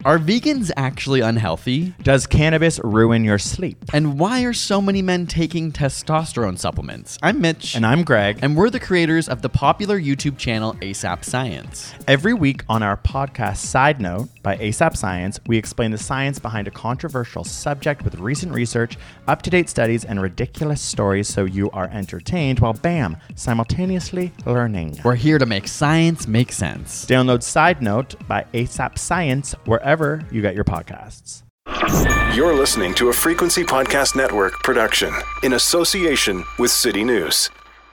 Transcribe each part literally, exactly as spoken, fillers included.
Are vegans actually unhealthy? Does cannabis ruin your sleep? And why are so many men taking testosterone supplements? I'm Mitch. And I'm Greg. And we're the creators of the popular YouTube channel ASAP Science. Every week on our podcast Side Note by ASAP Science, we explain the science behind a controversial subject with recent research, up-to-date studies, and ridiculous stories so you are entertained while, bam, simultaneously learning. We're here to make science make sense. Download Side Note by ASAP Science wherever you get your podcasts. You're listening to a Frequency Podcast Network production in association with City News.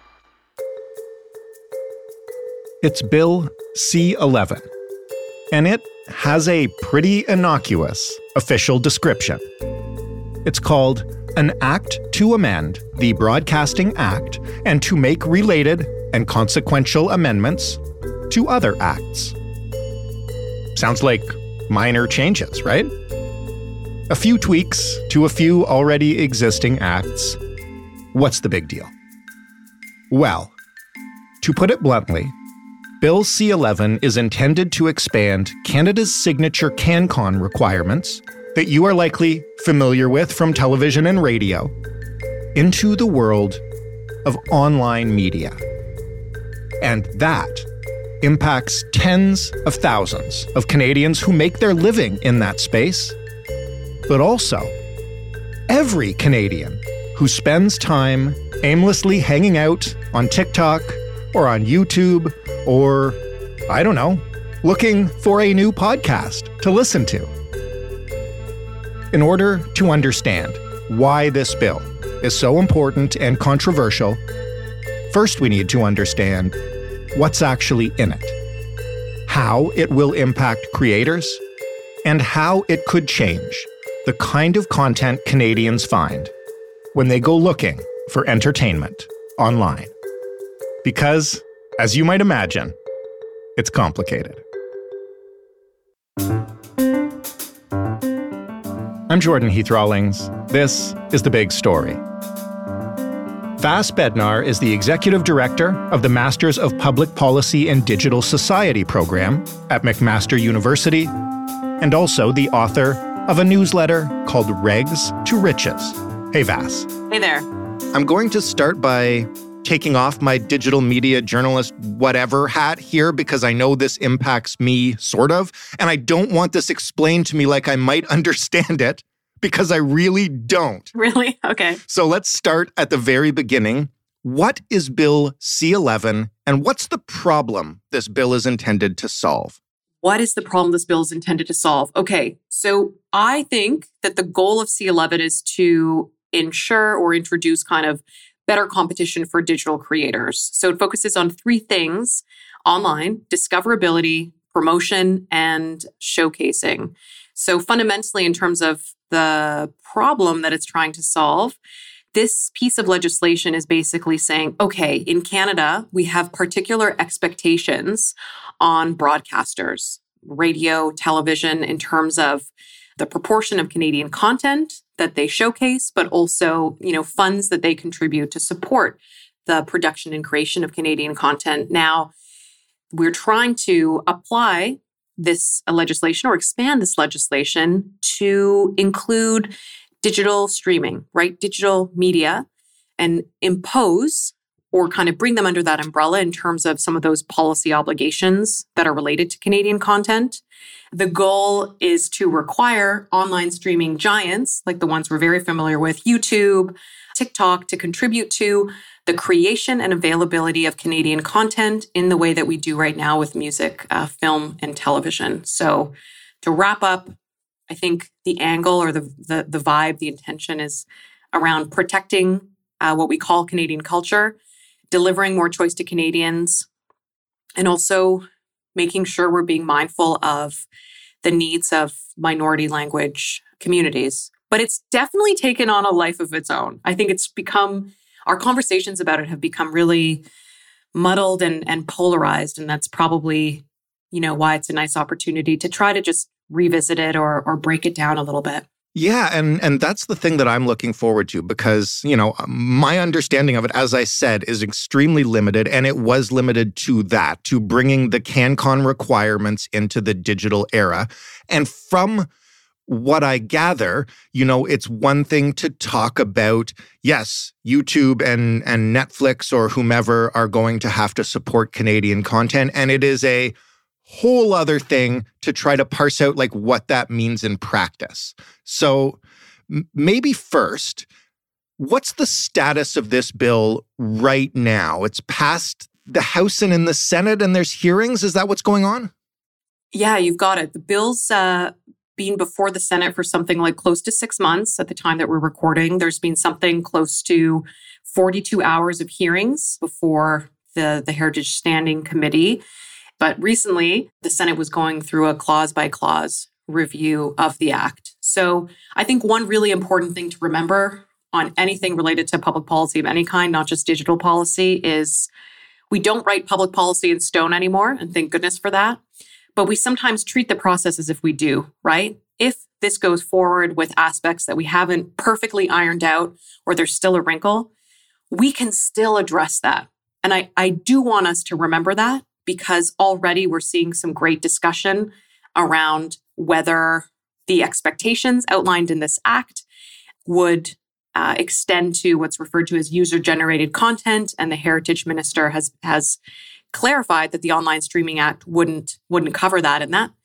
It's Bill C eleven, and it has a pretty innocuous official description. It's called an Act to Amend the Broadcasting Act and to make related and consequential amendments to other acts. Sounds like minor changes, right? A few tweaks to a few already existing acts. What's the big deal? Well, to put it bluntly, Bill C eleven is intended to expand Canada's signature CanCon requirements that you are likely familiar with from television and radio into the world of online media. And that impacts tens of thousands of Canadians who make their living in that space, but also every Canadian who spends time aimlessly hanging out on TikTok or on YouTube or, I don't know, looking for a new podcast to listen to. In order to understand why this bill is so important and controversial, first we need to understand what's actually in it, how it will impact creators, and how it could change the kind of content Canadians find when they go looking for entertainment online. Because, as you might imagine, it's complicated. I'm Jordan Heath Rawlings. This is The Big Story. Vas Bednar is the Executive Director of the Masters of Public Policy and Digital Society program at McMaster University, and also the author of a newsletter called Regs to Riches. Hey, Vas. Hey there. I'm going to start by taking off my digital media journalist whatever hat here because I know this impacts me, sort of, and I don't want this explained to me like I might understand it, because I really don't. Really? Okay. So let's start at the very beginning. What is Bill C eleven, and what's the problem this bill is intended to solve? What is the problem this bill is intended to solve? Okay, so I think that the goal of C eleven is to ensure or introduce kind of better competition for digital creators. So it focuses on three things: online, discoverability, promotion, and showcasing. So fundamentally, in terms of the problem that it's trying to solve, this piece of legislation is basically saying, okay, in Canada, we have particular expectations on broadcasters, radio, television, in terms of the proportion of Canadian content that they showcase, but also, you know, funds that they contribute to support the production and creation of Canadian content. Now, we're trying to apply this legislation or expand this legislation to include digital streaming, right? Digital media, and impose or kind of bring them under that umbrella in terms of some of those policy obligations that are related to Canadian content. The goal is to require online streaming giants, like the ones we're very familiar with, YouTube, TikTok, to contribute to the creation and availability of Canadian content in the way that we do right now with music, uh, film, and television. So to wrap up, I think the angle or the the, the vibe, the intention is around protecting uh, what we call Canadian culture, delivering more choice to Canadians, and also making sure we're being mindful of the needs of minority language communities. But it's definitely taken on a life of its own. I think it's become, our conversations about it have become really muddled and, and polarized. And that's probably, you know, why it's a nice opportunity to try to just revisit it or or break it down a little bit. Yeah, and and that's the thing that I'm looking forward to because, you know, my understanding of it, as I said, is extremely limited, and it was limited to that, to bringing the CanCon requirements into the digital era. And from what I gather, you know, it's one thing to talk about, yes, YouTube and, and Netflix or whomever are going to have to support Canadian content, and it is a whole other thing to try to parse out like what that means in practice. So m- maybe first, what's the status of this bill right now? It's passed the House and in the Senate and there's hearings. Is that what's going on? Yeah, you've got it. The bill's uh, been before the Senate for something like close to six months at the time that we're recording. There's been something close to forty-two hours of hearings before the, the Heritage Standing Committee. But recently, the Senate was going through a clause-by-clause review of the act. So I think one really important thing to remember on anything related to public policy of any kind, not just digital policy, is we don't write public policy in stone anymore, and thank goodness for that. But we sometimes treat the process as if we do, right? If this goes forward with aspects that we haven't perfectly ironed out or there's still a wrinkle, we can still address that. And I, I do want us to remember that, because already we're seeing some great discussion around whether the expectations outlined in this act would uh, extend to what's referred to as user-generated content. And the Heritage Minister has has clarified that the Online Streaming Act wouldn't wouldn't cover that. And that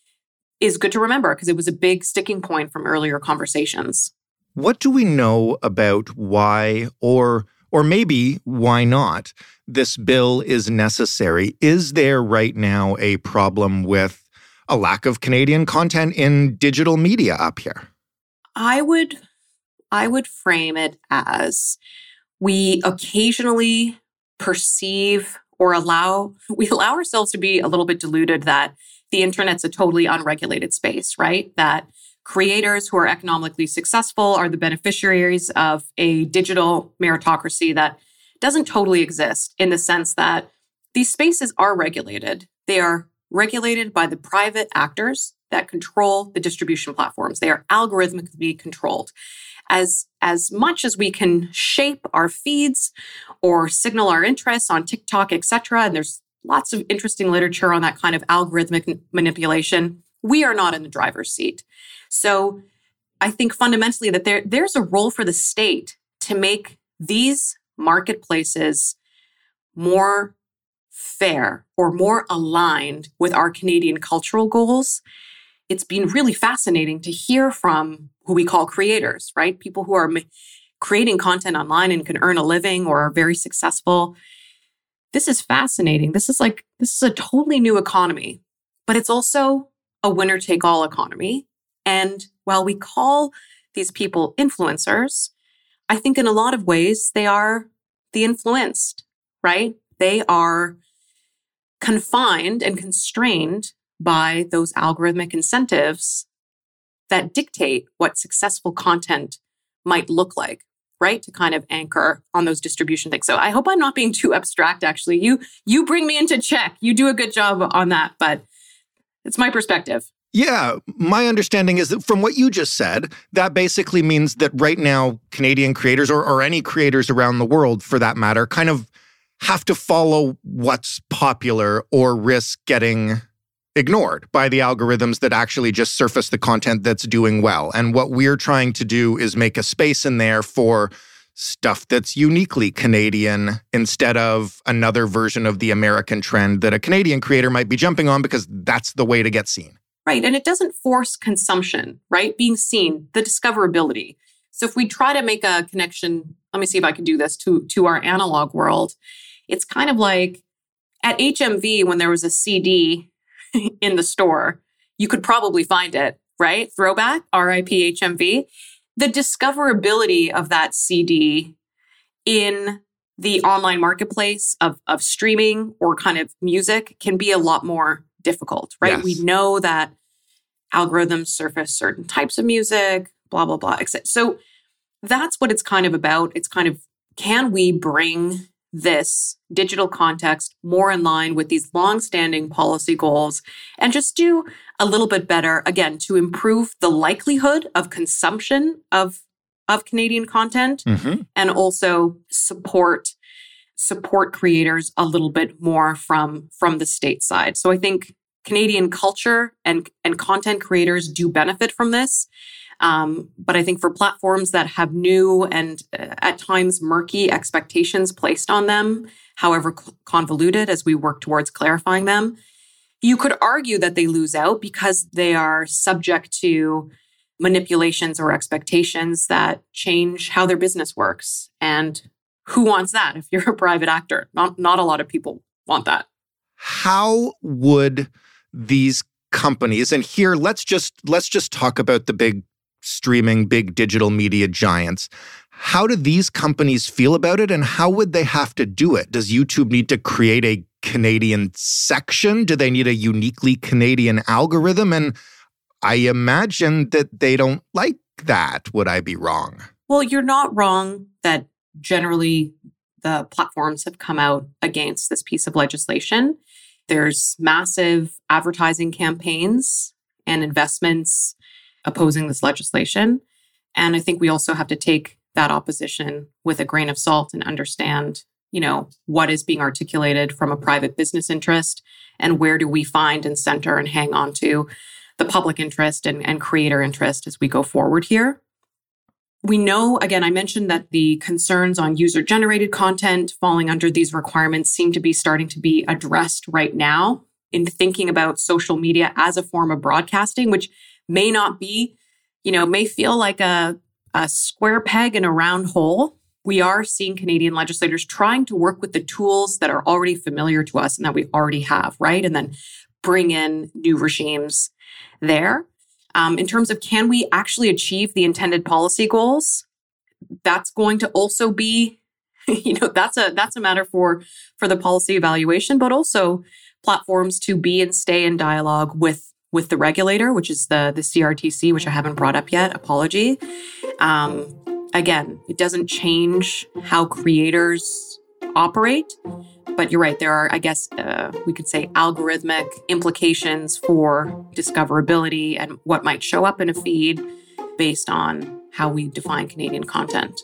is good to remember because it was a big sticking point from earlier conversations. What do we know about why or Or maybe why not this bill is necessary? Is there right now a problem with a lack of Canadian content in digital media up here? I would, I would frame it as we occasionally perceive or allow, we allow ourselves to be a little bit deluded that the internet's a totally unregulated space, right? That creators who are economically successful are the beneficiaries of a digital meritocracy that doesn't totally exist, in the sense that these spaces are regulated. They are regulated by the private actors that control the distribution platforms. They are algorithmically controlled. As, as much as we can shape our feeds or signal our interests on TikTok, et cetera, and there's lots of interesting literature on that kind of algorithmic manipulation, we are not in the driver's seat. So I think fundamentally that there, there's a role for the state to make these marketplaces more fair or more aligned with our Canadian cultural goals. It's been really fascinating to hear from who we call creators, right? People who are ma- creating content online and can earn a living or are very successful. This is fascinating. This is like, this is a totally new economy, but it's also a winner-take-all economy. And while we call these people influencers, I think in a lot of ways they are the influenced, right? They are confined and constrained by those algorithmic incentives that dictate what successful content might look like, right? To kind of anchor on those distribution things. So I hope I'm not being too abstract, actually. You, you bring me into check. You do a good job on that, but it's my perspective. Yeah, my understanding is that from what you just said, that basically means that right now, Canadian creators or, or any creators around the world, for that matter, kind of have to follow what's popular or risk getting ignored by the algorithms that actually just surface the content that's doing well. And what we're trying to do is make a space in there for stuff that's uniquely Canadian instead of another version of the American trend that a Canadian creator might be jumping on because that's the way to get seen. Right. And it doesn't force consumption, right? Being seen, the discoverability. So if we try to make a connection, let me see if I can do this to, to our analog world. It's kind of like at H M V, when there was a C D in the store, you could probably find it, right? Throwback, R I P H M V. The discoverability of that C D in the online marketplace of, of streaming or kind of music can be a lot more difficult, right? Yes. We know that algorithms surface certain types of music, blah, blah, blah, et cetera. So that's what it's kind of about. It's kind of, can we bring this digital context more in line with these long-standing policy goals and just do a little bit better, again, to improve the likelihood of consumption of, of Canadian content Mm-hmm. and also support support creators a little bit more from, from the state side. So I think Canadian culture and, and content creators do benefit from this. Um, but I think for platforms that have new and uh, at times murky expectations placed on them, however convoluted as we work towards clarifying them, you could argue that they lose out because they are subject to manipulations or expectations that change how their business works. And who wants that if you're a private actor? Not, not a lot of people want that. How would these companies, and here let's just let's just talk about the big streaming, big digital media giants. How do these companies feel about it, and how would they have to do it? Does YouTube need to create a Canadian section? Do they need a uniquely Canadian algorithm? And I imagine that they don't like that. Would I be wrong? Well, you're not wrong that generally the platforms have come out against this piece of legislation. There's massive advertising campaigns and investments opposing this legislation. And I think we also have to take that opposition with a grain of salt and understand, you know, what is being articulated from a private business interest and where do we find and center and hang on to the public interest and, and creator interest as we go forward here. We know, again, I mentioned that the concerns on user-generated content falling under these requirements seem to be starting to be addressed right now in thinking about social media as a form of broadcasting, which may not be, you know, may feel like a, a square peg in a round hole. We are seeing Canadian legislators trying to work with the tools that are already familiar to us and that we already have, right? And then bring in new regimes there. Um, in terms of can we actually achieve the intended policy goals, that's going to also be, you know, that's a that's a matter for for the policy evaluation, but also platforms to be and stay in dialogue with with the regulator, which is the the C R T C, which I haven't brought up yet. Apology. Um, again, it doesn't change how creators operate. But you're right, there are, I guess, uh, we could say algorithmic implications for discoverability and what might show up in a feed based on how we define Canadian content.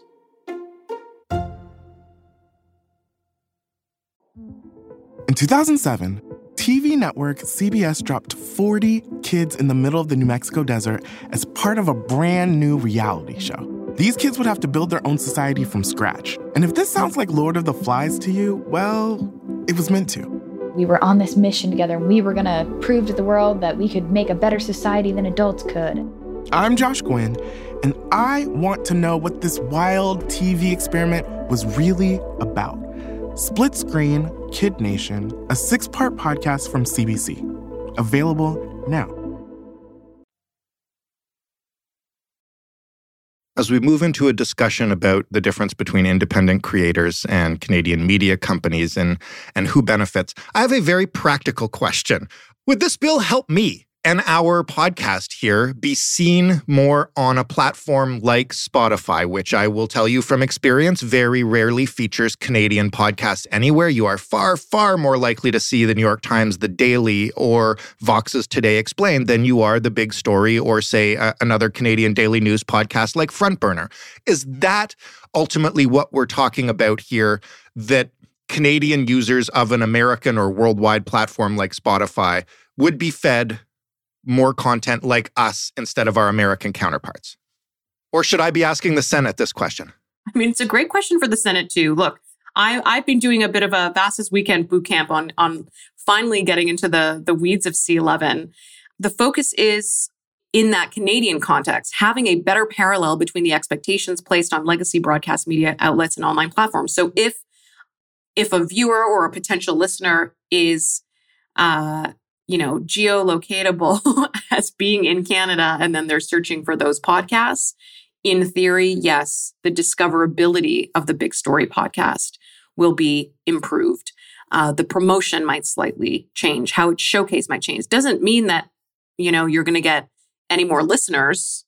In two thousand seven, T V network C B S dropped forty kids in the middle of the New Mexico desert as part of a brand new reality show. These kids would have to build their own society from scratch. And if this sounds like Lord of the Flies to you, well, it was meant to. We were on this mission together, and we were going to prove to the world that we could make a better society than adults could. I'm Josh Gwynn, and I want to know what this wild T V experiment was really about. Split Screen, Kid Nation, a six-part podcast from C B C. Available now. As we move into a discussion about the difference between independent creators and Canadian media companies and, and who benefits, I have a very practical question. Would this bill help me and our podcast here be seen more on a platform like Spotify, which I will tell you from experience very rarely features Canadian podcasts anywhere? You are far, far more likely to see the New York Times, The Daily, or Vox's Today Explained than you are The Big Story or, say, uh, another Canadian daily news podcast like Front Burner. Is that ultimately what we're talking about here, that Canadian users of an American or worldwide platform like Spotify would be fed more content like us instead of our American counterparts? Or should I be asking the Senate this question? I mean, it's a great question for the Senate too. Look, I, I've been doing a bit of a Vass's Weekend boot camp on, on finally getting into the, the weeds of C eleven. The focus is in that Canadian context, having a better parallel between the expectations placed on legacy broadcast media outlets and online platforms. So if, if a viewer or a potential listener is uh, you know, geolocatable as being in Canada, and then they're searching for those podcasts, in theory, yes, the discoverability of the Big Story podcast will be improved. Uh, the promotion might slightly change. How it's showcased might change. Doesn't mean that, you know, you're going to get any more listeners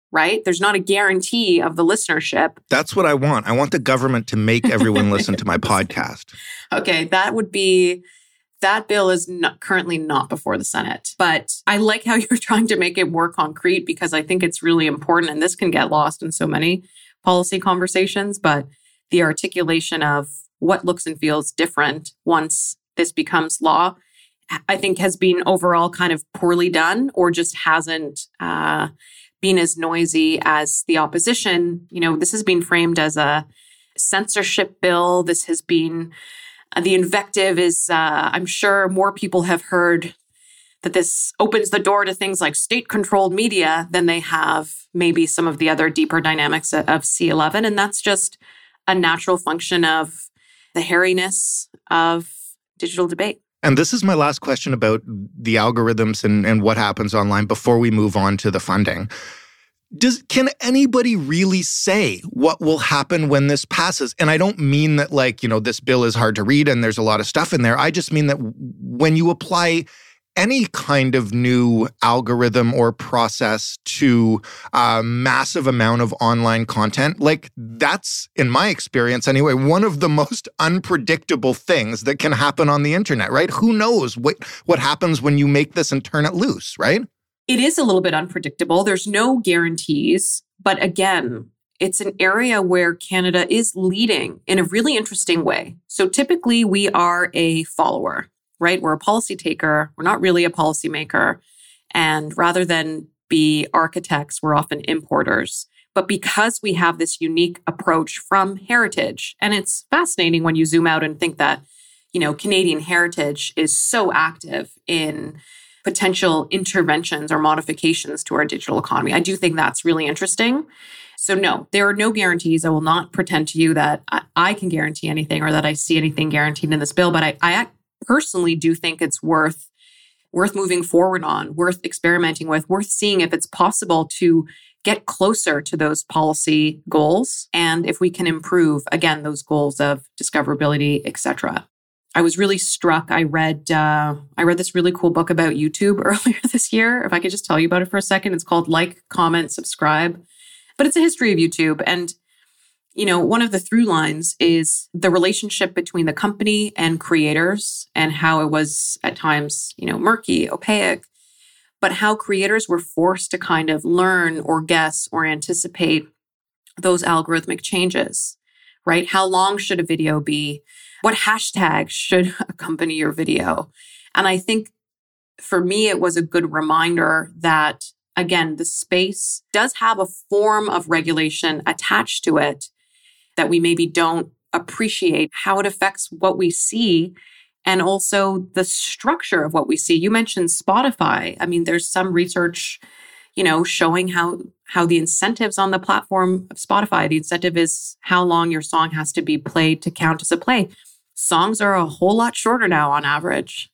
right? There's not a guarantee of the listenership. That's what I want. I want the government to make everyone listen to my podcast. Okay, that would be, that bill is not, currently not before the Senate. But I like how you're trying to make it more concrete because I think it's really important. And this can get lost in so many policy conversations. But the articulation of what looks and feels different once this becomes law, I think has been overall kind of poorly done or just hasn't uh, been as noisy as the opposition. You know, this has been framed as a censorship bill. This has been, uh, the invective is, uh, I'm sure more people have heard that this opens the door to things like state-controlled media than they have maybe some of the other deeper dynamics of, of C eleven. And that's just a natural function of the hairiness of digital debate. And this is my last question about the algorithms and, and what happens online before we move on to the funding. Does can anybody really say what will happen when this passes? And I don't mean that, like, you know, this bill is hard to read and there's a lot of stuff in there. I just mean that when you apply any kind of new algorithm or process to a massive amount of online content, like that's, in my experience anyway, one of the most unpredictable things that can happen on the internet, right? Who knows what, what happens when you make this and turn it loose, right? It is a little bit unpredictable. There's no guarantees. But again, it's an area where Canada is leading in a really interesting way. So typically we are a follower, right? We're a policy taker. We're not really a policymaker. And rather than be architects, we're often importers. But because we have this unique approach from heritage, and it's fascinating when you zoom out and think that, you know, Canadian heritage is so active in potential interventions or modifications to our digital economy. I do think that's really interesting. So no, there are no guarantees. I will not pretend to you that I, I can guarantee anything or that I see anything guaranteed in this bill, but I, I personally do think it's worth worth moving forward on, worth experimenting with, worth seeing if it's possible to get closer to those policy goals. And if we can improve, again, those goals of discoverability, et cetera. I was really struck. I read uh, I read this really cool book about YouTube earlier this year. If I could just tell you about it for a second, it's called Like, Comment, Subscribe. But it's a history of YouTube. And, you know, one of the through lines is the relationship between the company and creators and how it was at times, you know, murky, opaque, but how creators were forced to kind of learn or guess or anticipate those algorithmic changes, right? How long should a video be? What hashtag should accompany your video? And I think for me, it was a good reminder that, again, the space does have a form of regulation attached to it that we maybe don't appreciate how it affects what we see and also the structure of what we see. You mentioned Spotify. I mean, there's some research, you know, showing how how the incentives on the platform of Spotify, the incentive is how long your song has to be played to count as a play. Songs are a whole lot shorter now on average.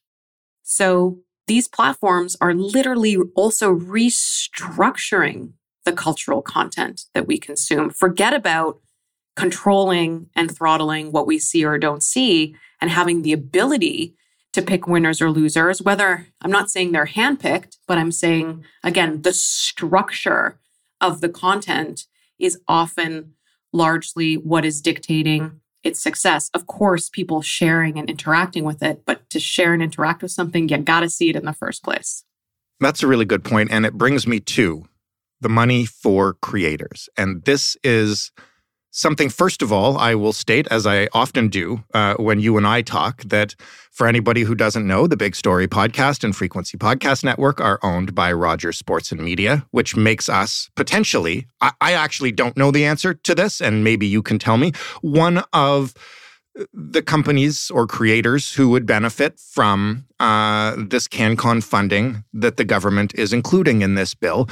So these platforms are literally also restructuring the cultural content that we consume. Forget about controlling and throttling what we see or don't see and having the ability to pick winners or losers, whether I'm not saying they're handpicked, but I'm saying, again, the structure of the content is often largely what is dictating its success. Of course, people sharing and interacting with it, but to share and interact with something, you got to see it in the first place. That's a really good point, and it brings me to the money for creators. And this is something, first of all, I will state, as I often do uh, when you and I talk, that for anybody who doesn't know, the Big Story Podcast and Frequency Podcast Network are owned by Rogers Sports and Media, which makes us potentially, I, I actually don't know the answer to this, and maybe you can tell me, one of the companies or creators who would benefit from uh, this CanCon funding that the government is including in this bill.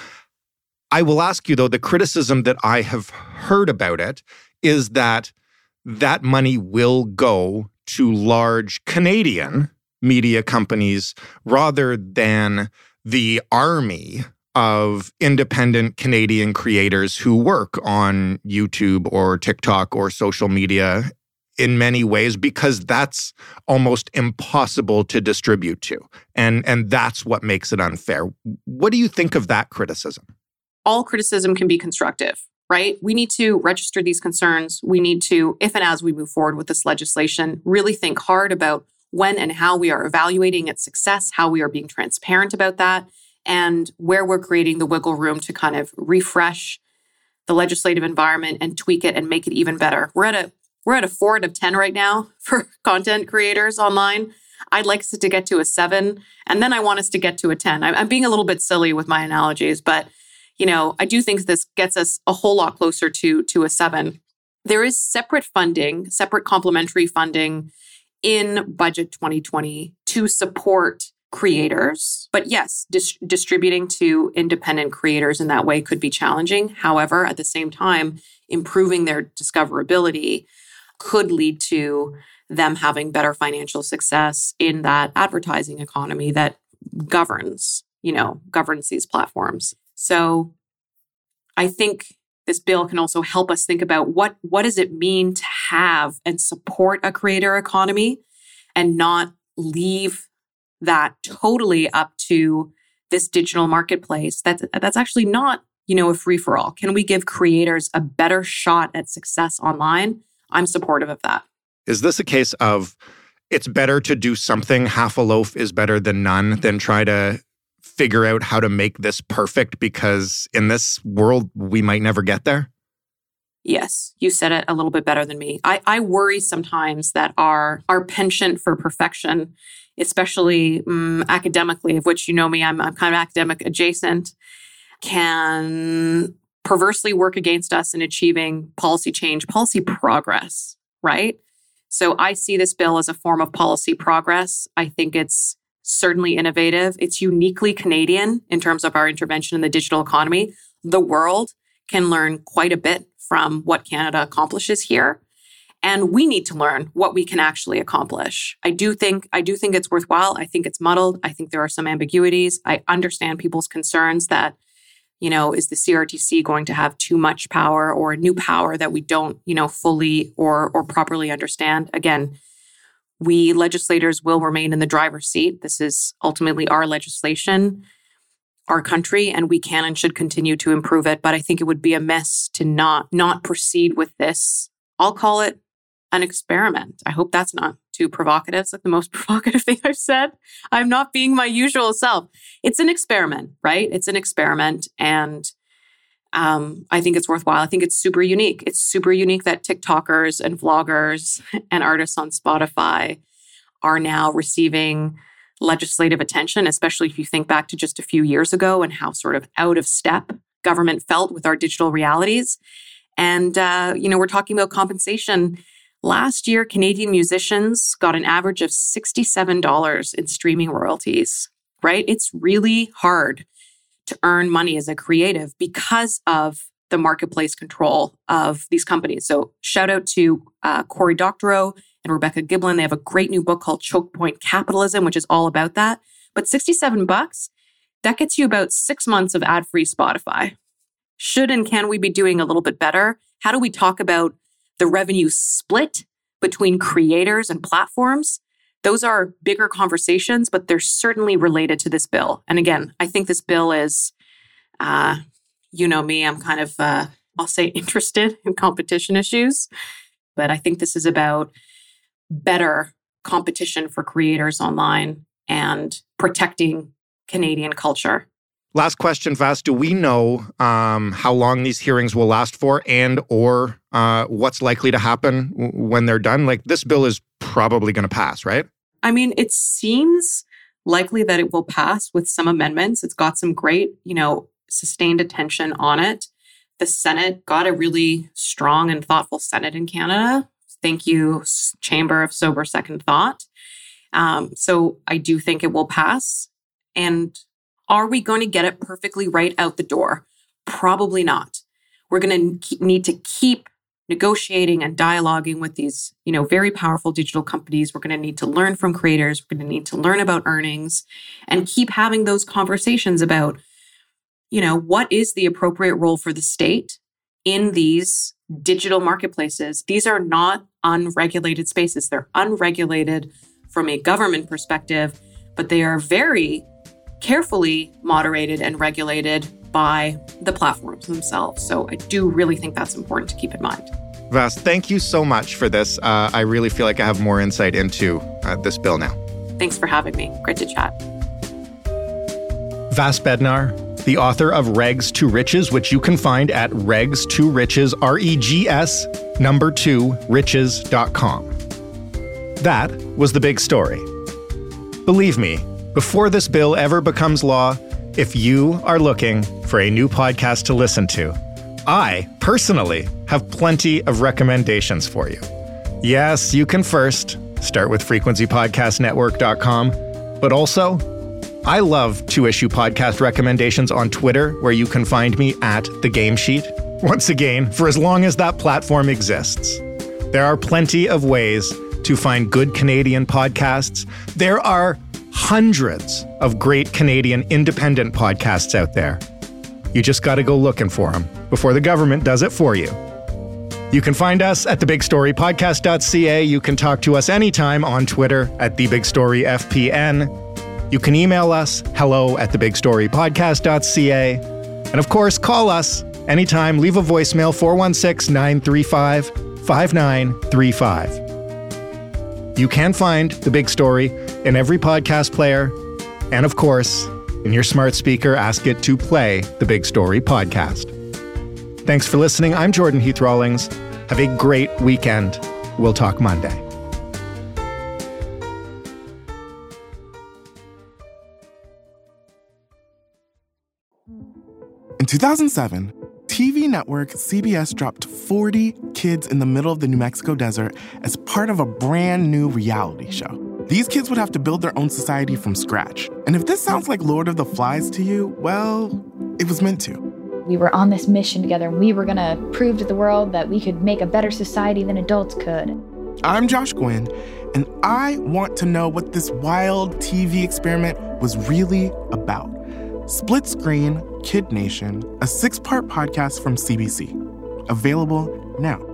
I will ask you, though, the criticism that I have heard about it is that that money will go to large Canadian media companies rather than the army of independent Canadian creators who work on YouTube or TikTok or social media in many ways, because that's almost impossible to distribute to. And, and that's what makes it unfair. What do you think of that criticism? all criticism can be constructive, right? We need to register these concerns. We need to, if and as we move forward with this legislation, really think hard about when and how we are evaluating its success, how we are being transparent about that, and where we're creating the wiggle room to kind of refresh the legislative environment and tweak it and make it even better. We're at a we're at a four out of ten right now for content creators online. I'd like us to get to a seven, and then I want us to get to a ten. I'm being a little bit silly with my analogies, but you know, I do think this gets us a whole lot closer to, to a seven. There is separate funding, separate complementary funding in Budget twenty twenty to support creators. But yes, dis- distributing to independent creators in that way could be challenging. However, at the same time, improving their discoverability could lead to them having better financial success in that advertising economy that governs, you know, governs these platforms. So I think this bill can also help us think about what, what does it mean to have and support a creator economy and not leave that totally up to this digital marketplace. That's, that's actually not, you know, a free-for-all. Can we give creators a better shot at success online? I'm supportive of that. Is this a case of it's better to do something, half a loaf is better than none, than try to figure out how to make this perfect, because in this world, we might never get there? Yes, you said it a little bit better than me. I, I worry sometimes that our, our penchant for perfection, especially um, academically, of which you know me, I'm, I'm kind of academic adjacent, can perversely work against us in achieving policy change, policy progress, right? So I see this bill as a form of policy progress. I think it's certainly innovative. It's uniquely Canadian in terms of our intervention in the digital economy. The world can learn quite a bit from what Canada accomplishes here. And we need to learn what we can actually accomplish. I do think I do think it's worthwhile. I think it's muddled. I think there are some ambiguities. I understand people's concerns that, you know, is the C R T C going to have too much power or new power that we don't, you know, fully or or properly understand? Again, we legislators will remain in the driver's seat. This is ultimately our legislation, our country, and we can and should continue to improve it. But I think it would be amiss to not not proceed with this. I'll call it an experiment. I hope that's not too provocative. It's like the most provocative thing I've said. I'm not being my usual self. It's an experiment, right? It's an experiment. And um, I think it's worthwhile. I think it's super unique. It's super unique that TikTokers and vloggers and artists on Spotify are now receiving legislative attention, especially if you think back to just a few years ago and how sort of out of step government felt with our digital realities. And, uh, you know, we're talking about compensation. Last year, Canadian musicians got an average of sixty-seven dollars in streaming royalties, right? It's really hard to earn money as a creative because of the marketplace control of these companies. So shout out to uh, Cory Doctorow and Rebecca Giblin. They have a great new book called Choke Point Capitalism, which is all about that. But sixty-seven bucks, that gets you about six months of ad-free Spotify. Should and can we be doing a little bit better? How do we talk about the revenue split between creators and platforms? Those are bigger conversations, but they're certainly related to this bill. And again, I think this bill is, uh, you know me, I'm kind of, uh, I'll say interested in competition issues, but I think this is about better competition for creators online and protecting Canadian culture. Last question, Vas. Do we know um, how long these hearings will last for, and or uh, what's likely to happen w- when they're done? Like, this bill is probably going to pass, right? I mean, it seems likely that it will pass with some amendments. It's got some great, you know, sustained attention on it. The Senate got a really strong and thoughtful Senate in Canada. Thank you, Chamber of Sober Second Thought. Um, so I do think it will pass. And are we going to get it perfectly right out the door? Probably not. We're going to need to keep negotiating and dialoguing with these, you know, very powerful digital companies. We're going to need to learn from creators. We're going to need to learn about earnings and keep having those conversations about, you know, what is the appropriate role for the state in these digital marketplaces. These are not unregulated spaces. They're unregulated from a government perspective, but they are very carefully moderated and regulated by the platforms themselves. So I do really think that's important to keep in mind. Vas, thank you so much for this. Uh, I really feel like I have more insight into uh, this bill now. Thanks for having me. Great to chat. Vas Bednar, the author of Regs to Riches, which you can find at Regs to Riches, R E G S, number two, riches dot com. That was the big story. Believe me, before this bill ever becomes law, if you are looking for a new podcast to listen to, I, personally, have plenty of recommendations for you. Yes, you can first start with frequency podcast network dot com, but also, I love to issue podcast recommendations on Twitter, where you can find me at The Game Sheet. Once again, for as long as that platform exists. There are plenty of ways to find good Canadian podcasts. There are hundreds of great Canadian independent podcasts out there. You just got to go looking for them before the government does it for you. You can find us at the big story podcast dot c a. You can talk to us anytime on Twitter at the big story f p n. You can email us, hello at the big story podcast dot c a. And of course, call us anytime. Leave a voicemail, four one six, nine three five, five nine three five. You can find The Big Story in every podcast player. And of course, in your smart speaker, ask it to play The Big Story podcast. Thanks for listening. I'm Jordan Heath Rawlings. Have a great weekend. We'll talk Monday. In two thousand seven, T V network C B S dropped forty kids in the middle of the New Mexico desert as part of a brand new reality show. These kids would have to build their own society from scratch. And if this sounds like Lord of the Flies to you, well, it was meant to. We were on this mission together, and we were going to prove to the world that we could make a better society than adults could. I'm Josh Gwynn, and I want to know what this wild T V experiment was really about. Split Screen, Kid Nation, a six-part podcast from C B C. Available now.